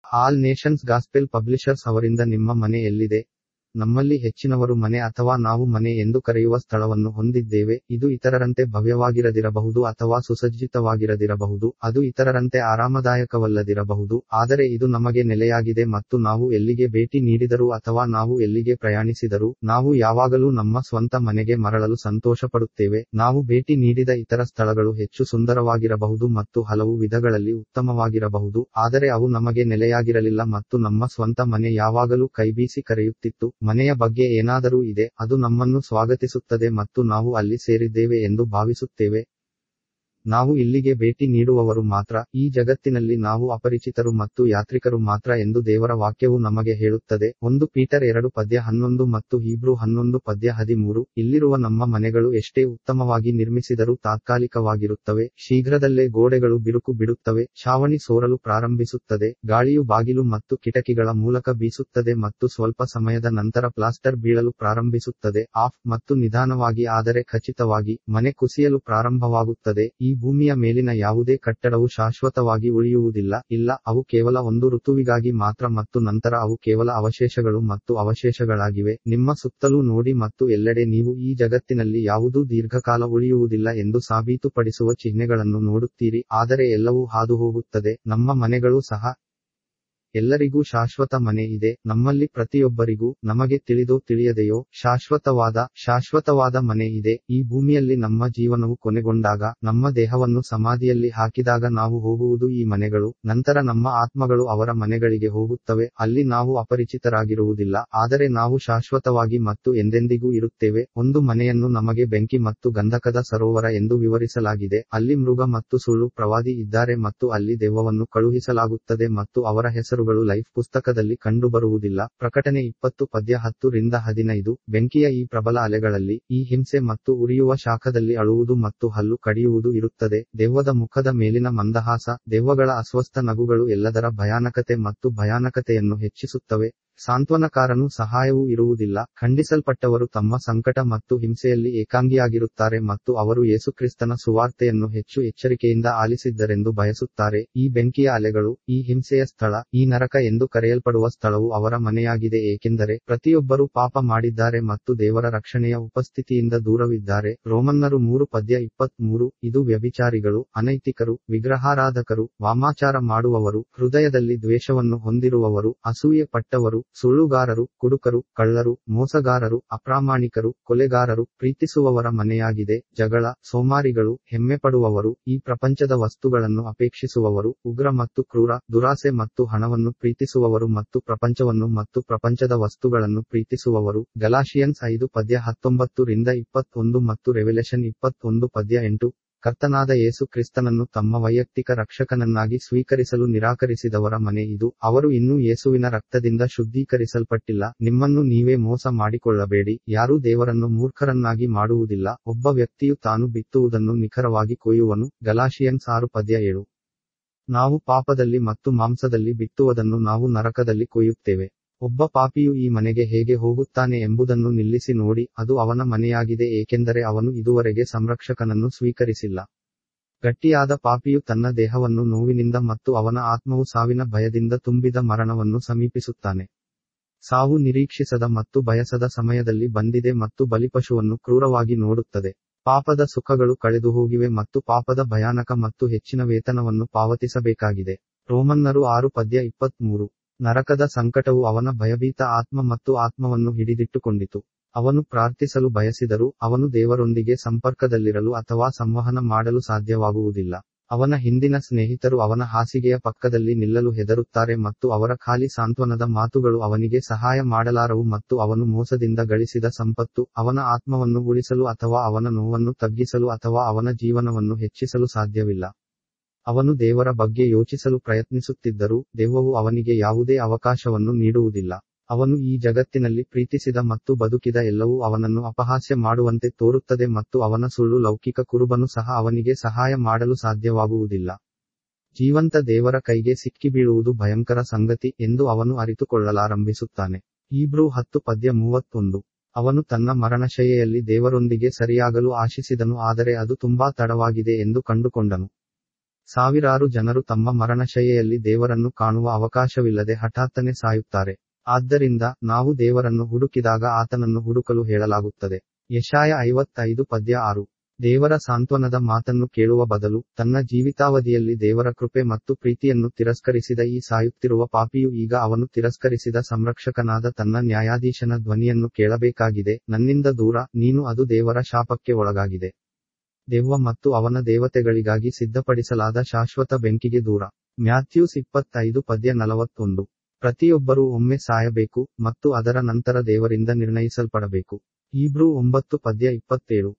All Nations gospel publishers ಅವರಿಂದ ನಿಮ್ಮ ಮನೆ ಎಲ್ಲಿದೆ? ನಮ್ಮಲ್ಲಿ ಹೆಚ್ಚಿನವರು ಮನೆ ಅಥವಾ ನಾವು ಮನೆ ಎಂದು ಕರೆಯುವ ಸ್ಥಳವನ್ನು ಹೊಂದಿದ್ದೇವೆ. ಇದು ಇತರರಂತೆ ಭವ್ಯವಾಗಿರದಿರಬಹುದು ಅಥವಾ ಸುಸಜ್ಜಿತವಾಗಿರದಿರಬಹುದು, ಅದು ಇತರರಂತೆ ಆರಾಮದಾಯಕವಲ್ಲದಿರಬಹುದು, ಆದರೆ ಇದು ನಮಗೆ ನೆಲೆಯಾಗಿದೆ ಮತ್ತು ನಾವು ಎಲ್ಲಿಗೆ ಭೇಟಿ ನೀಡಿದರೂ ಅಥವಾ ನಾವು ಎಲ್ಲಿಗೆ ಪ್ರಯಾಣಿಸಿದರೂ ನಾವು ಯಾವಾಗಲೂ ನಮ್ಮ ಸ್ವಂತ ಮನೆಗೆ ಮರಳಲು ಸಂತೋಷಪಡುತ್ತೇವೆ. ನಾವು ಭೇಟಿ ನೀಡಿದ ಇತರ ಸ್ಥಳಗಳು ಹೆಚ್ಚು ಸುಂದರವಾಗಿರಬಹುದು ಮತ್ತು ಹಲವು ವಿಧಗಳಲ್ಲಿ ಉತ್ತಮವಾಗಿರಬಹುದು, ಆದರೆ ಅವು ನಮಗೆ ನೆಲೆಯಾಗಿರಲಿಲ್ಲ ಮತ್ತು ನಮ್ಮ ಸ್ವಂತ ಮನೆ ಯಾವಾಗಲೂ ಕೈಬೀಸಿ ಕರೆಯುತ್ತಿತ್ತು. ಮನೆಯ ಬಗ್ಗೆ ಏನಾದರೂ ಇದೆ, ಅದು ನಮ್ಮನ್ನು ಸ್ವಾಗತಿಸುತ್ತದೆ ಮತ್ತು ನಾವು ಅಲ್ಲಿ ಸೇರಿದ್ದೇವೆ ಎಂದು ಭಾವಿಸುತ್ತೇವೆ. ನಾವು ಇಲ್ಲಿಗೆ ಭೇಟಿ ನೀಡುವವರು ಮಾತ್ರ, ಈ ಜಗತ್ತಿನಲ್ಲಿ ನಾವು ಅಪರಿಚಿತರು ಮತ್ತು ಯಾತ್ರಿಕರು ಮಾತ್ರ ಎಂದು ದೇವರ ವಾಕ್ಯವು ನಮಗೆ ಹೇಳುತ್ತದೆ. 1 ಪೀಟರ್ 2 ಪದ್ಯ 11 ಮತ್ತು ಹೀಬ್ರೂ 11 ಪದ್ಯ 13. ಇಲ್ಲಿರುವ ನಮ್ಮ ಮನೆಗಳು ಎಷ್ಟೇ ಉತ್ತಮವಾಗಿ ನಿರ್ಮಿಸಿದರೂ ತಾತ್ಕಾಲಿಕವಾಗಿರುತ್ತವೆ. ಶೀಘ್ರದಲ್ಲೇ ಗೋಡೆಗಳು ಬಿರುಕು ಬಿಡುತ್ತವೆ, ಛಾವಣಿ ಸೋರಲು ಪ್ರಾರಂಭಿಸುತ್ತದೆ, ಗಾಳಿಯು ಬಾಗಿಲು ಮತ್ತು ಕಿಟಕಿಗಳ ಮೂಲಕ ಬೀಸುತ್ತದೆ ಮತ್ತು ಸ್ವಲ್ಪ ಸಮಯದ ನಂತರ ಪ್ಲಾಸ್ಟರ್ ಬೀಳಲು ಪ್ರಾರಂಭಿಸುತ್ತದೆ. ಆಫ್ ಮತ್ತು ನಿಧಾನವಾಗಿ ಆದರೆ ಖಚಿತವಾಗಿ ಮನೆ ಕುಸಿಯಲು ಪ್ರಾರಂಭವಾಗುತ್ತದೆ. ಈ ಭೂಮಿಯ ಮೇಲಿನ ಯಾವುದೇ ಕಟ್ಟಡವು ಶಾಶ್ವತವಾಗಿ ಉಳಿಯುವುದಿಲ್ಲ. ಇಲ್ಲ, ಅವು ಕೇವಲ ಒಂದು ಋತುವಿಗಾಗಿ ಮಾತ್ರ ಮತ್ತು ನಂತರ ಅವು ಕೇವಲ ಅವಶೇಷಗಳು ಮತ್ತು ಅವಶೇಷಗಳಾಗಿವೆ. ನಿಮ್ಮ ಸುತ್ತಲೂ ನೋಡಿ ಮತ್ತು ಎಲ್ಲೆಡೆ ನೀವು ಈ ಜಗತ್ತಿನಲ್ಲಿ ಯಾವುದೂ ದೀರ್ಘಕಾಲ ಉಳಿಯುವುದಿಲ್ಲ ಎಂದು ಸಾಬೀತುಪಡಿಸುವ ಚಿಹ್ನೆಗಳನ್ನು ನೋಡುತ್ತೀರಿ, ಆದರೆ ಎಲ್ಲವೂ ಹಾದುಹೋಗುತ್ತದೆ. ನಮ್ಮ ಮನೆಗಳೂ ಸಹ. ಎಲ್ಲರಿಗೂ ಶಾಶ್ವತ ಮನೆ ಇದೆ. ನಮ್ಮಲ್ಲಿ ಪ್ರತಿಯೊಬ್ಬರಿಗೂ, ನಮಗೆ ತಿಳಿದೋ ತಿಳಿಯದೆಯೋ, ಶಾಶ್ವತವಾದ ಮನೆ ಇದೆ. ಈ ಭೂಮಿಯಲ್ಲಿ ನಮ್ಮ ಜೀವನವು ಕೊನೆಗೊಂಡಾಗ, ನಮ್ಮ ದೇಹವನ್ನು ಸಮಾಧಿಯಲ್ಲಿ ಹಾಕಿದಾಗ ನಾವು ಹೋಗುವುದು ಈ ಮನೆಗಳು. ನಂತರ ನಮ್ಮ ಆತ್ಮಗಳು ಅವರ ಮನೆಗಳಿಗೆ ಹೋಗುತ್ತವೆ. ಅಲ್ಲಿ ನಾವು ಅಪರಿಚಿತರಾಗಿರುವುದಿಲ್ಲ, ಆದರೆ ನಾವು ಶಾಶ್ವತವಾಗಿ ಮತ್ತು ಎಂದೆಂದಿಗೂ ಇರುತ್ತೇವೆ. ಒಂದು ಮನೆಯನ್ನು ನಮಗೆ ಬೆಂಕಿ ಮತ್ತು ಗಂಧಕದ ಸರೋವರ ಎಂದು ವಿವರಿಸಲಾಗಿದೆ. ಅಲ್ಲಿ ಮೃಗ ಮತ್ತು ಸುಳ್ಳು ಪ್ರವಾದಿ ಇದ್ದಾರೆ ಮತ್ತು ಅಲ್ಲಿ ದೆವ್ವವನ್ನು ಕಳುಹಿಸಲಾಗುತ್ತದೆ ಮತ್ತು ಅವರ ಹೆಸರುಗಳು ಲೈಫ್ ಪುಸ್ತಕದಲ್ಲಿ ಕಂಡುಬರುವುದಿಲ್ಲ. ಪ್ರಕಟಣೆ 20 ಪದ್ಯ 10-15. ಬೆಂಕಿಯ ಈ ಪ್ರಬಲ ಅಲೆಗಳಲ್ಲಿ, ಈ ಹಿಂಸೆ ಮತ್ತು ಉರಿಯುವ ಶಾಖದಲ್ಲಿ ಅಳುವುದು ಮತ್ತು ಹಲ್ಲು ಕಡಿಯುವುದು ಇರುತ್ತದೆ. ದೆವ್ವದ ಮುಖದ ಮೇಲಿನ ಮಂದಹಾಸ, ದೆವ್ವಗಳ ಅಸ್ವಸ್ಥ ನಗುಗಳು ಎಲ್ಲದರ ಭಯಾನಕತೆ ಮತ್ತು ಭಯಾನಕತೆಯನ್ನು ಹೆಚ್ಚಿಸುತ್ತವೆ. ಸಾಂತ್ವನಕಾರನೂ ಸಹಾಯವೂ ಇರುವುದಿಲ್ಲ. ಖಂಡಿಸಲ್ಪಟ್ಟವರು ತಮ್ಮ ಸಂಕಟ ಮತ್ತು ಹಿಂಸೆಯಲ್ಲಿ ಏಕಾಂಗಿಯಾಗಿರುತ್ತಾರೆ ಮತ್ತು ಅವರು ಯೇಸುಕ್ರಿಸ್ತನ ಸುವಾರ್ತೆಯನ್ನು ಹೆಚ್ಚು ಎಚ್ಚರಿಕೆಯಿಂದ ಆಲಿಸಿದ್ದರೆಂದು ಬಯಸುತ್ತಾರೆ. ಈ ಬೆಂಕಿಯ ಅಲೆಗಳು, ಈ ಹಿಂಸೆಯ ಸ್ಥಳ, ಈ ನರಕ ಎಂದು ಕರೆಯಲ್ಪಡುವ ಸ್ಥಳವು ಅವರ ಮನೆಯಾಗಿದೆ, ಏಕೆಂದರೆ ಪ್ರತಿಯೊಬ್ಬರೂ ಪಾಪ ಮಾಡಿದ್ದಾರೆ ಮತ್ತು ದೇವರ ರಕ್ಷಣೆಯ ಉಪಸ್ಥಿತಿಯಿಂದ ದೂರವಿದ್ದಾರೆ. ರೋಮನ್ನರು 3 ಪದ್ಯ 23. ಇದು ವ್ಯಭಿಚಾರಿಗಳು, ಅನೈತಿಕರು, ವಿಗ್ರಹಾರಾಧಕರು, ವಾಮಾಚಾರ ಮಾಡುವವರು, ಹೃದಯದಲ್ಲಿ ದ್ವೇಷವನ್ನು ಹೊಂದಿರುವವರು, ಅಸೂಯೆ ಪಟ್ಟವರು, ಸುಳ್ಳುಗಾರರು, ಕುಡುಕರು, ಕಳ್ಳರು, ಮೋಸಗಾರರು, ಅಪ್ರಾಮಾಣಿಕರು, ಕೊಲೆಗಾರರು, ಪ್ರೀತಿಸುವವರ ಮನೆಯಾಗಿದೆ. ಜಗಳ, ಸೋಮಾರಿಗಳು, ಹೆಮ್ಮೆಪಡುವವರು, ಈ ಪ್ರಪಂಚದ ವಸ್ತುಗಳನ್ನು ಅಪೇಕ್ಷಿಸುವವರು, ಉಗ್ರ ಮತ್ತು ಕ್ರೂರ, ದುರಾಸೆ ಮತ್ತು ಹಣವನ್ನು ಪ್ರೀತಿಸುವವರು ಮತ್ತು ಪ್ರಪಂಚವನ್ನು ಮತ್ತು ಪ್ರಪಂಚದ ವಸ್ತುಗಳನ್ನು ಪ್ರೀತಿಸುವವರು. ಗಲಾಷಿಯನ್ಸ್ 5 ಪದ್ಯ 19-21 ಮತ್ತು ರೆವೆಲೇಷನ್ 21 ಪದ್ಯ 8. ಕರ್ತನಾದ ಯೇಸು ಕ್ರಿಸ್ತನನ್ನು ತಮ್ಮ ವೈಯಕ್ತಿಕ ರಕ್ಷಕನನ್ನಾಗಿ ಸ್ವೀಕರಿಸಲು ನಿರಾಕರಿಸಿದವರ ಮನೆ ಇದು. ಅವರು ಇನ್ನೂ ಯೇಸುವಿನ ರಕ್ತದಿಂದ ಶುದ್ಧೀಕರಿಸಲ್ಪಟ್ಟಿಲ್ಲ. ನಿಮ್ಮನ್ನು ನೀವೇ ಮೋಸ ಮಾಡಿಕೊಳ್ಳಬೇಡಿ, ಯಾರೂ ದೇವರನ್ನು ಮೂರ್ಖರನ್ನಾಗಿ ಮಾಡುವುದಿಲ್ಲ. ಒಬ್ಬ ವ್ಯಕ್ತಿಯು ತಾನು ಬಿತ್ತುವುದನ್ನು ನಿಖರವಾಗಿ ಕೊಯ್ಯುವನು. ಗಲಾಷಿಯನ್ಸ್ 6 ಪದ್ಯ 7. ನಾವು ಪಾಪದಲ್ಲಿ ಮತ್ತು ಮಾಂಸದಲ್ಲಿ ಬಿತ್ತುವುದನ್ನು ನಾವು ನರಕದಲ್ಲಿ ಕೊಯ್ಯುತ್ತೇವೆ. ಒಬ್ಬ ಪಾಪಿಯು ಈ ಮನೆಗೆ ಹೇಗೆ ಹೋಗುತ್ತಾನೆ ಎಂಬುದನ್ನು ನಿಲ್ಲಿಸಿ ನೋಡಿ, ಅದು ಅವನ ಮನೆಯಾಗಿದೆ, ಏಕೆಂದರೆ ಅವನು ಇದುವರೆಗೆ ಸಂರಕ್ಷಕನನ್ನು ಸ್ವೀಕರಿಸಿಲ್ಲ. ಗಟ್ಟಿಯಾದ ಪಾಪಿಯು ತನ್ನ ದೇಹವನ್ನು ನೋವಿನಿಂದ ಮತ್ತು ಅವನ ಆತ್ಮವು ಸಾವಿನ ಭಯದಿಂದ ತುಂಬಿದ ಮರಣವನ್ನು ಸಮೀಪಿಸುತ್ತಾನೆ. ಸಾವು ನಿರೀಕ್ಷಿಸದ ಮತ್ತು ಬಯಸದ ಸಮಯದಲ್ಲಿ ಬಂದಿದೆ ಮತ್ತು ಬಲಿಪಶುವನ್ನು ಕ್ರೂರವಾಗಿ ನೋಡುತ್ತದೆ. ಪಾಪದ ಸುಖಗಳು ಕಳೆದುಹೋಗಿವೆ ಮತ್ತು ಪಾಪದ ಭಯಾನಕ ಮತ್ತು ಹೆಚ್ಚಿನ ವೇತನವನ್ನು ಪಾವತಿಸಬೇಕಾಗಿದೆ. ರೋಮನ್ನರು 6 ಪದ್ಯ 23. ನರಕದ ಸಂಕಟವು ಅವನ ಭಯಭೀತ ಆತ್ಮ ಮತ್ತು ಆತ್ಮವನ್ನು ಹಿಡಿದಿಟ್ಟುಕೊಂಡಿತು. ಅವನು ಪ್ರಾರ್ಥಿಸಲು ಬಯಸಿದರೂ, ಅವನು ದೇವರೊಂದಿಗೆ ಸಂಪರ್ಕದಲ್ಲಿರಲು ಅಥವಾ ಸಂವಹನ ಮಾಡಲು ಸಾಧ್ಯವಾಗುವುದಿಲ್ಲ. ಅವನ ಹಿಂದಿನ ಸ್ನೇಹಿತರು ಅವನ ಹಾಸಿಗೆಯ ಪಕ್ಕದಲ್ಲಿ ನಿಲ್ಲಲು ಹೆದರುತ್ತಾರೆ ಮತ್ತು ಅವರ ಖಾಲಿ ಸಾಂತ್ವನದ ಮಾತುಗಳು ಅವನಿಗೆ ಸಹಾಯ ಮಾಡಲಾರವು ಮತ್ತು ಅವನು ಮೋಸದಿಂದ ಗಳಿಸಿದ ಸಂಪತ್ತು, ಅವನ ಆತ್ಮವನ್ನು ಉಳಿಸಲು ಅಥವಾ ಅವನ ನೋವನ್ನು ತಗ್ಗಿಸಲು ಅಥವಾ ಅವನ ಜೀವನವನ್ನು ಹೆಚ್ಚಿಸಲು ಸಾಧ್ಯವಿಲ್ಲ. ಅವನು ದೇವರ ಬಗ್ಗೆ ಯೋಚಿಸಲು ಪ್ರಯತ್ನಿಸುತ್ತಿದ್ದರೂ, ದೆವ್ವವು ಅವನಿಗೆ ಯಾವುದೇ ಅವಕಾಶವನ್ನು ನೀಡುವುದಿಲ್ಲ. ಅವನು ಈ ಜಗತ್ತಿನಲ್ಲಿ ಪ್ರೀತಿಸಿದ ಮತ್ತು ಬದುಕಿದ ಎಲ್ಲವೂ ಅವನನ್ನು ಅಪಹಾಸ್ಯ ಮಾಡುವಂತೆ ತೋರುತ್ತದೆ ಮತ್ತು ಅವನ ಸುಳ್ಳು ಲೌಕಿಕ ಕುರುಬನು ಸಹ ಅವನಿಗೆ ಸಹಾಯ ಮಾಡಲು ಸಾಧ್ಯವಾಗುವುದಿಲ್ಲ. ಜೀವಂತ ದೇವರ ಕೈಗೆ ಸಿಕ್ಕಿಬೀಳುವುದು ಭಯಂಕರ ಸಂಗತಿ ಎಂದು ಅವನು ಅರಿತುಕೊಳ್ಳಲಾರಂಭಿಸುತ್ತಾನೆ. ಹೀಬ್ರೂ 10 ಪದ್ಯ 31. ಅವನು ತನ್ನ ಮರಣಶಯ್ಯೆಯಲ್ಲಿ ದೇವರೊಂದಿಗೆ ಸರಿಯಾಗಲು ಆಶಿಸಿದನು, ಆದರೆ ಅದು ತುಂಬಾ ತಡವಾಗಿದೆ ಎಂದು ಕಂಡುಕೊಂಡನು. ಸಾವಿರಾರು ಜನರು ತಮ್ಮ ಮರಣಶಯ್ಯೆಯಲ್ಲಿ ದೇವರನ್ನು ಕಾಣುವ ಅವಕಾಶವಿಲ್ಲದೆ ಹಠಾತ್ತನೆ ಸಾಯುತ್ತಾರೆ. ಆದ್ದರಿಂದ ನಾವು ದೇವರನ್ನು ಹುಡುಕಿದಾಗ ಆತನನ್ನು ಹುಡುಕಲು ಹೇಳಲಾಗುತ್ತದೆ. ಯೆಶಾಯ 55:6. ದೇವರ ಸಾಂತ್ವನದ ಮಾತನ್ನು ಕೇಳುವ ಬದಲು ತನ್ನ ಜೀವಿತಾವಧಿಯಲ್ಲಿ ದೇವರ ಕೃಪೆ ಮತ್ತು ಪ್ರೀತಿಯನ್ನು ತಿರಸ್ಕರಿಸಿದ ಈ ಸಾಯುತ್ತಿರುವ ಪಾಪಿಯು ಈಗ ಅವನು ತಿರಸ್ಕರಿಸಿದ ಸಂರಕ್ಷಕನಾದ ತನ್ನ ನ್ಯಾಯಾಧೀಶನ ಧ್ವನಿಯನ್ನು ಕೇಳಬೇಕಾಗಿದೆ. ನನ್ನಿಂದ ದೂರ ನೀನು, ಅದು ದೇವರ ಶಾಪಕ್ಕೆ ಒಳಗಾಗಿದೆ. ದೆವ್ವ ಮತ್ತು ಅವನ ದೇವತೆಗಳಿಗಾಗಿ ಸಿದ್ಧಪಡಿಸಲಾದ ಶಾಶ್ವತ ಬೆಂಕಿಗೆ ದೂರ. ಮ್ಯಾಥ್ಯೂಸ್ 25:41. ಪ್ರತಿಯೊಬ್ಬರೂ ಒಮ್ಮೆ ಸಾಯಬೇಕು ಮತ್ತು ಅದರ ನಂತರ ದೇವರಿಂದ ನಿರ್ಣಯಿಸಲ್ಪಡಬೇಕು. ಹೀಬ್ರೂ 9:27.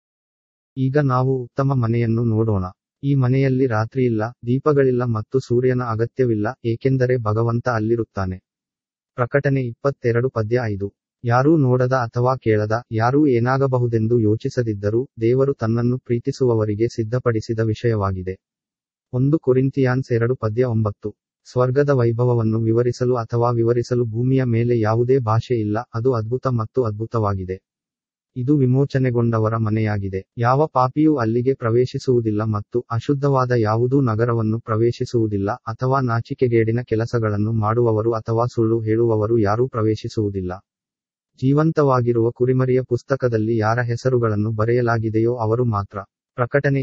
ಈಗ ನಾವು ಉತ್ತಮ ಮನೆಯನ್ನು ನೋಡೋಣ. ಈ ಮನೆಯಲ್ಲಿ ರಾತ್ರಿಯಿಲ್ಲ, ದೀಪಗಳಿಲ್ಲ ಮತ್ತು ಸೂರ್ಯನ ಅಗತ್ಯವಿಲ್ಲ, ಏಕೆಂದರೆ ಭಗವಂತ ಅಲ್ಲಿರುತ್ತಾನೆ. ಪ್ರಕಟಣೆ 22:5. ಯಾರೂ ನೋಡದ ಅಥವಾ ಕೇಳದ, ಯಾರೂ ಏನಾಗಬಹುದೆಂದು ಯೋಚಿಸದಿದ್ದರೂ ದೇವರು ತನ್ನನ್ನು ಪ್ರೀತಿಸುವವರಿಗೆ ಸಿದ್ಧಪಡಿಸಿದ ವಿಷಯವಾಗಿದೆ. 1 ಕೊರಿಂಥಿಯಾನ್ಸ್ 2:9. ಸ್ವರ್ಗದ ವೈಭವವನ್ನು ವಿವರಿಸಲು ಅಥವಾ ವಿವರಿಸಲು ಭೂಮಿಯ ಮೇಲೆ ಯಾವುದೇ ಭಾಷೆ ಇಲ್ಲ, ಅದು ಅದ್ಭುತ ಮತ್ತು ಅದ್ಭುತವಾಗಿದೆ. ಇದು ವಿಮೋಚನೆಗೊಂಡವರ ಮನೆಯಾಗಿದೆ. ಯಾವ ಪಾಪಿಯೂ ಅಲ್ಲಿಗೆ ಪ್ರವೇಶಿಸುವುದಿಲ್ಲ ಮತ್ತು ಅಶುದ್ಧವಾದ ಯಾವುದೂ ನಗರವನ್ನು ಪ್ರವೇಶಿಸುವುದಿಲ್ಲ, ಅಥವಾ ನಾಚಿಕೆಗೇಡಿನ ಕೆಲಸಗಳನ್ನು ಮಾಡುವವರು ಅಥವಾ ಸುಳ್ಳು ಹೇಳುವವರು ಯಾರೂ ಪ್ರವೇಶಿಸುವುದಿಲ್ಲ. ಜೀವಂತವಾಗಿರುವ ಕುರಿಮರಿಯ ಪುಸ್ತಕದಲ್ಲಿ ಯಾರ ಹೆಸರುಗಳನ್ನು ಬರೆಯಲಾಗಿದೆಯೋ ಅವರು ಮಾತ್ರ. ಪ್ರಕಟಣೆ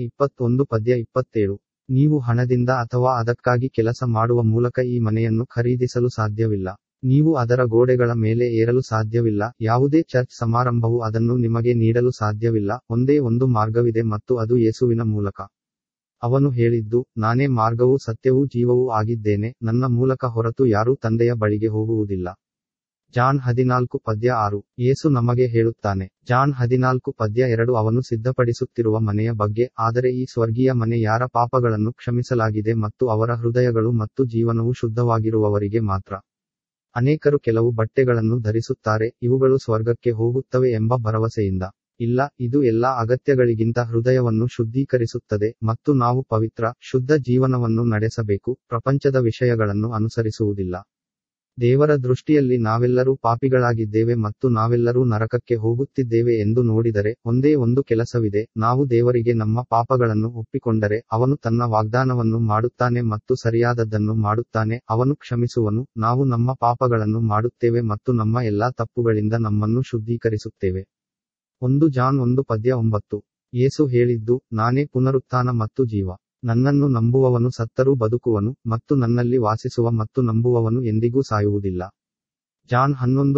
21:27. ನೀವು ಹಣದಿಂದ ಅಥವಾ ಅದಕ್ಕಾಗಿ ಕೆಲಸ ಮಾಡುವ ಮೂಲಕ ಈ ಮನೆಯನ್ನು ಖರೀದಿಸಲು ಸಾಧ್ಯವಿಲ್ಲ. ನೀವು ಅದರ ಗೋಡೆಗಳ ಮೇಲೆ ಏರಲು ಸಾಧ್ಯವಿಲ್ಲ. ಯಾವುದೇ ಚರ್ಚ್ ಸಮಾರಂಭವು ಅದನ್ನು ನಿಮಗೆ ನೀಡಲು ಸಾಧ್ಯವಿಲ್ಲ. ಒಂದೇ ಒಂದು ಮಾರ್ಗವಿದೆ ಮತ್ತು ಅದು ಯೇಸುವಿನ ಮೂಲಕ. ಅವನು ಹೇಳಿದ್ದು, ನಾನೇ ಮಾರ್ಗವೂ ಸತ್ಯವೂ ಜೀವವೂ ಆಗಿದ್ದೇನೆ, ನನ್ನ ಮೂಲಕ ಹೊರತು ಯಾರೂ ತಂದೆಯ ಬಳಿಗೆ ಹೋಗುವುದಿಲ್ಲ. ಜಾನ್ 14:6. ಯೇಸು ನಮಗೆ ಹೇಳುತ್ತಾನೆ. ಜಾನ್ 14:2. ಅವನು ಸಿದ್ಧಪಡಿಸುತ್ತಿರುವ ಮನೆಯ ಬಗ್ಗೆ. ಆದರೆ ಈ ಸ್ವರ್ಗೀಯ ಮನೆ ಯಾರ ಪಾಪಗಳನ್ನು ಕ್ಷಮಿಸಲಾಗಿದೆ ಮತ್ತು ಅವರ ಹೃದಯಗಳು ಮತ್ತು ಜೀವನವು ಶುದ್ಧವಾಗಿರುವವರಿಗೆ ಮಾತ್ರ. ಅನೇಕರು ಕೆಲವು ಬಟ್ಟೆಗಳನ್ನು ಧರಿಸುತ್ತಾರೆ, ಇವುಗಳು ಸ್ವರ್ಗಕ್ಕೆ ಹೋಗುತ್ತವೆ ಎಂಬ ಭರವಸೆಯಿಂದ. ಇಲ್ಲ, ಇದು ಎಲ್ಲಾ ಅಗತ್ಯಗಳಿಗಿಂತ ಹೃದಯವನ್ನು ಶುದ್ಧೀಕರಿಸುತ್ತದೆ ಮತ್ತು ನಾವು ಪವಿತ್ರ, ಶುದ್ಧ ಜೀವನವನ್ನು ನಡೆಸಬೇಕು, ಪ್ರಪಂಚದ ವಿಷಯಗಳನ್ನು ಅನುಸರಿಸುವುದಿಲ್ಲ. ದೇವರ ದೃಷ್ಟಿಯಲ್ಲಿ ನಾವೆಲ್ಲರೂ ಪಾಪಿಗಳಾಗಿದ್ದೇವೆ ಮತ್ತು ನಾವೆಲ್ಲರೂ ನರಕಕ್ಕೆ ಹೋಗುತ್ತಿದ್ದೇವೆ ಎಂದು ನೋಡಿದರೆ ಒಂದೇ ಒಂದು ಕೆಲಸವಿದೆ. ನಾವು ದೇವರಿಗೆ ನಮ್ಮ ಪಾಪಗಳನ್ನು ಒಪ್ಪಿಕೊಂಡರೆ ಅವನು ತನ್ನ ವಾಗ್ದಾನವನ್ನು ಮಾಡುತ್ತಾನೆ ಮತ್ತು ಸರಿಯಾದದ್ದನ್ನು ಮಾಡುತ್ತಾನೆ. ಅವನು ಕ್ಷಮಿಸುವನು. ನಾವು ನಮ್ಮ ಪಾಪಗಳನ್ನು ಮಾಡುತ್ತೇವೆ ಮತ್ತು ನಮ್ಮ ಎಲ್ಲಾ ತಪ್ಪುಗಳಿಂದ ನಮ್ಮನ್ನು ಶುದ್ಧೀಕರಿಸುತ್ತೇವೆ. 1 ಜಾನ್ 1:9. ಯೇಸು ಹೇಳಿದ್ದು, ನಾನೇ ಪುನರುತ್ಥಾನ ಮತ್ತು ಜೀವ. ನನ್ನನ್ನು ನಂಬುವವನು ಸತ್ತರೂ ಬದುಕುವನು, ಮತ್ತು ನನ್ನಲ್ಲಿ ವಾಸಿಸುವ ಮತ್ತು ನಂಬುವವನು ಎಂದಿಗೂ ಸಾಯುವುದಿಲ್ಲ. ಜಾನ್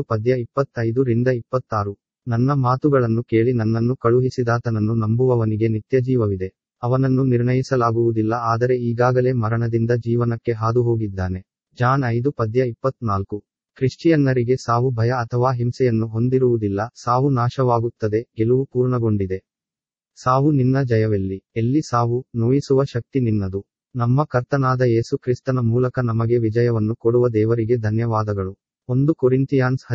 11:25-26. ನನ್ನ ಮಾತುಗಳನ್ನು ಕೇಳಿ ನನ್ನನ್ನು ಕಳುಹಿಸಿದಾತನನ್ನು ನಂಬುವವನಿಗೆ ನಿತ್ಯಜೀವವಿದೆ. ಅವನನ್ನು ನಿರ್ಣಯಿಸಲಾಗುವುದಿಲ್ಲ, ಆದರೆ ಈಗಾಗಲೇ ಮರಣದಿಂದ ಜೀವನಕ್ಕೆ ಹಾದುಹೋಗಿದ್ದಾನೆ. ಜಾನ್ 5:24. ಕ್ರಿಶ್ಚಿಯನ್ನರಿಗೆ ಸಾವು ಭಯ ಅಥವಾ ಹಿಂಸೆಯನ್ನು ಹೊಂದಿರುವುದಿಲ್ಲ. ಸಾವು ನಾಶವಾಗುತ್ತದೆ, ಗೆಲುವು ಪೂರ್ಣಗೊಂಡಿದೆ. ಸಾವು ನಿನ್ನ ಜಯವೆಲ್ಲಿ? ಎಲ್ಲಿ ಸಾವು? ನೋಯಿಸುವ ಶಕ್ತಿ ನಿನ್ನದು. ನಮ್ಮ ಕರ್ತನಾದ ಯೇಸು ಕ್ರಿಸ್ತನ ಮೂಲಕ ನಮಗೆ ವಿಜಯವನ್ನು ಕೊಡುವ ದೇವರಿಗೆ ಧನ್ಯವಾದಗಳು. 1 ಕೊರಿಂಥಿಯಾನ್ಸ್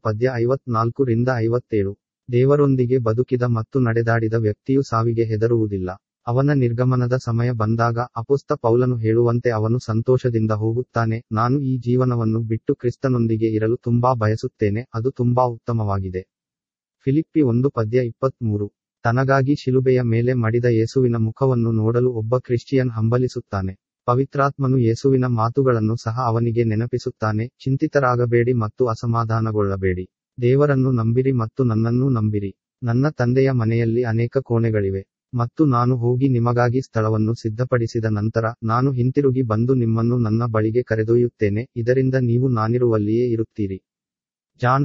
15:54-57. ದೇವರೊಂದಿಗೆ ಬದುಕಿದ ಮತ್ತು ನಡೆದಾಡಿದ ವ್ಯಕ್ತಿಯು ಸಾವಿಗೆ ಹೆದರುವುದಿಲ್ಲ. ಅವನ ನಿರ್ಗಮನದ ಸಮಯ ಬಂದಾಗ ಅಪೊಸ್ತ ಪೌಲನು ಹೇಳುವಂತೆ ಅವನು ಸಂತೋಷದಿಂದ ಹೋಗುತ್ತಾನೆ. ನಾನು ಈ ಜೀವನವನ್ನು ಬಿಟ್ಟು ಕ್ರಿಸ್ತನೊಂದಿಗೆ ಇರಲು ತುಂಬಾ ಬಯಸುತ್ತೇನೆ, ಅದು ತುಂಬಾ ಉತ್ತಮವಾಗಿದೆ. ಫಿಲಿಪ್ಪಿ 1:23. ತನಗಾಗಿ ಶಿಲುಬೆಯ ಮೇಲೆ ಮಡಿದ ಯೇಸುವಿನ ಮುಖವನ್ನು ನೋಡಲು ಒಬ್ಬ ಕ್ರಿಶ್ಚಿಯನ್ ಹಂಬಲಿಸುತ್ತಾನೆ. ಪವಿತ್ರಾತ್ಮನು ಯೇಸುವಿನ ಮಾತುಗಳನ್ನು ಸಹ ಅವನಿಗೆ ನೆನಪಿಸುತ್ತಾನೆ. ಚಿಂತಿತರಾಗಬೇಡಿ ಮತ್ತು ಅಸಮಾಧಾನಗೊಳ್ಳಬೇಡಿ. ದೇವರನ್ನು ನಂಬಿರಿ ಮತ್ತು ನನ್ನನ್ನೂ ನಂಬಿರಿ. ನನ್ನ ತಂದೆಯ ಮನೆಯಲ್ಲಿ ಅನೇಕ ಕೋಣೆಗಳಿವೆ. ಮತ್ತು ನಾನು ಹೋಗಿ ನಿಮಗಾಗಿ ಸ್ಥಳವನ್ನು ಸಿದ್ಧಪಡಿಸಿದ ನಂತರ ನಾನು ಹಿಂತಿರುಗಿ ಬಂದು ನಿಮ್ಮನ್ನು ನನ್ನ ಬಳಿಗೆ ಕರೆದೊಯ್ಯುತ್ತೇನೆ, ಇದರಿಂದ ನೀವು ನಾನಿರುವಲ್ಲಿಯೇ ಇರುತ್ತೀರಿ. ಜಾನ್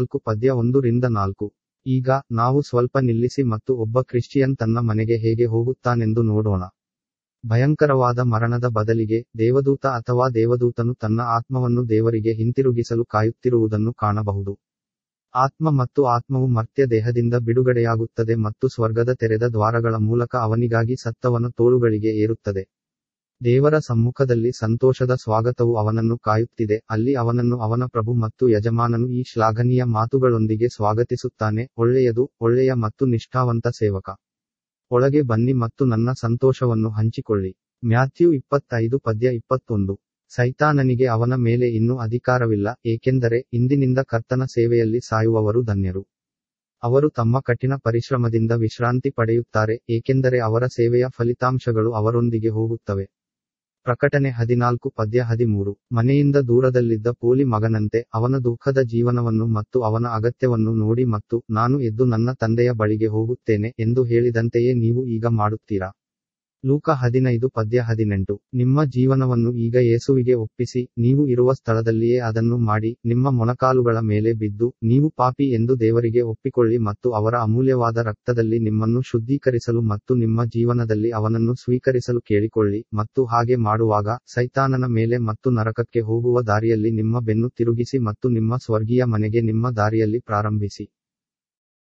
14:1-4. ಈಗ ನಾವು ಸ್ವಲ್ಪ ನಿಲ್ಲಿಸಿ ಮತ್ತು ಒಬ್ಬ ಕ್ರಿಶ್ಚಿಯನ್ ತನ್ನ ಮನೆಗೆ ಹೇಗೆ ಹೋಗುತ್ತಾನೆಂದು ನೋಡೋಣ. ಭಯಂಕರವಾದ ಮರಣದ ಬದಲಿಗೆ ದೇವದೂತ ಅಥವಾ ದೇವದೂತನು ತನ್ನ ಆತ್ಮವನ್ನು ದೇವರಿಗೆ ಹಿಂತಿರುಗಿಸಲು ಕಾಯುತ್ತಿರುವುದನ್ನು ಕಾಣಬಹುದು. ಆತ್ಮ ಮತ್ತು ಆತ್ಮವು ಮರ್ತ್ಯ ದೇಹದಿಂದ ಬಿಡುಗಡೆಯಾಗುತ್ತದೆ ಮತ್ತು ಸ್ವರ್ಗದ ತೆರೆದ ದ್ವಾರಗಳ ಮೂಲಕ ಅವನಿಗಾಗಿ ಸತ್ತವನ ತೋಳುಗಳಿಗೆ ಏರುತ್ತದೆ. ದೇವರ ಸಮ್ಮುಖದಲ್ಲಿ ಸಂತೋಷದ ಸ್ವಾಗತವು ಅವನನ್ನು ಕಾಯುತ್ತಿದೆ. ಅಲ್ಲಿ ಅವನನ್ನು ಅವನ ಪ್ರಭು ಮತ್ತು ಯಜಮಾನನು ಈ ಶ್ಲಾಘನೀಯ ಮಾತುಗಳೊಂದಿಗೆ ಸ್ವಾಗತಿಸುತ್ತಾನೆ. ಒಳ್ಳೆಯದು, ಒಳ್ಳೆಯ ಮತ್ತು ನಿಷ್ಠಾವಂತ ಸೇವಕ. ಒಳಗೆ ಬನ್ನಿ ಮತ್ತು ನನ್ನ ಸಂತೋಷವನ್ನು ಹಂಚಿಕೊಳ್ಳಿ. ಮ್ಯಾಥ್ಯೂ 25:21. ಸೈತಾನನಿಗೆ ಅವನ ಮೇಲೆ ಇನ್ನೂ ಅಧಿಕಾರವಿಲ್ಲ, ಏಕೆಂದರೆ ಇಂದಿನಿಂದ ಕರ್ತನ ಸೇವೆಯಲ್ಲಿ ಸಾಯುವವರು ಧನ್ಯರು. ಅವರು ತಮ್ಮ ಕಠಿಣ ಪರಿಶ್ರಮದಿಂದ ವಿಶ್ರಾಂತಿ ಪಡೆಯುತ್ತಾರೆ ಏಕೆಂದರೆ ಅವರ ಸೇವೆಯ ಫಲಿತಾಂಶಗಳು ಅವರೊಂದಿಗೆ ಹೋಗುತ್ತವೆ. ಪ್ರಕಟಣೆ 14:13 ಮನೆಯಿಂದ ದೂರದಲ್ಲಿದ್ದ ಪೋಲಿ ಮಗನಂತೆ ಅವನ ದುಃಖದ ಜೀವನವನ್ನು ಮತ್ತು ಅವನ ಅಗತ್ಯವನ್ನು ನೋಡಿ ಮತ್ತು ನಾನು ಎದ್ದು ನನ್ನ ತಂದೆಯ ಬಳಿಗೆ ಹೋಗುತ್ತೇನೆ ಎಂದು ಹೇಳಿದಂತೆಯೇ ನೀವು ಈಗ ಮಾಡುತ್ತೀರಾ. ಲೂಕ 15:18 ನಿಮ್ಮ ಜೀವನವನ್ನು ಈಗ ಯೇಸುವಿಗೆ ಒಪ್ಪಿಸಿ, ನೀವು ಇರುವ ಸ್ಥಳದಲ್ಲಿಯೇ ಅದನ್ನು ಮಾಡಿ, ನಿಮ್ಮ ಮೊಣಕಾಲುಗಳ ಮೇಲೆ ಬಿದ್ದು, ನೀವು ಪಾಪಿ ಎಂದು ದೇವರಿಗೆ ಒಪ್ಪಿಕೊಳ್ಳಿ ಮತ್ತು ಅವರ ಅಮೂಲ್ಯವಾದ ರಕ್ತದಲ್ಲಿ ನಿಮ್ಮನ್ನು ಶುದ್ಧೀಕರಿಸಲು ಮತ್ತು ನಿಮ್ಮ ಜೀವನದಲ್ಲಿ ಅವನನ್ನು ಸ್ವೀಕರಿಸಲು ಕೇಳಿಕೊಳ್ಳಿ, ಮತ್ತು ಹಾಗೆ ಮಾಡುವಾಗ, ಸೈತಾನನ ಮೇಲೆ ಮತ್ತು ನರಕಕ್ಕೆ ಹೋಗುವ ದಾರಿಯಲ್ಲಿ ನಿಮ್ಮ ಬೆನ್ನು ತಿರುಗಿಸಿ ಮತ್ತು ನಿಮ್ಮ ಸ್ವರ್ಗೀಯ ಮನೆಗೆ ನಿಮ್ಮ ದಾರಿಯಲ್ಲಿ ಪ್ರಾರಂಭಿಸಿ.